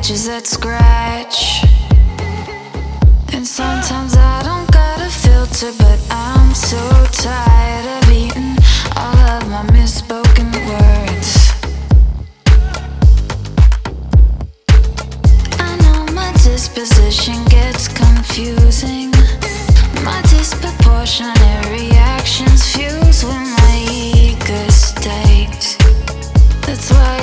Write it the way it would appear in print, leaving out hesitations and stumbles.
edges that scratch. And sometimes I don't got a filter, but I'm so tired of eating all of my misspoken words. I know my disposition gets confusing. My disproportionate reactions fuse with my ego state. That's why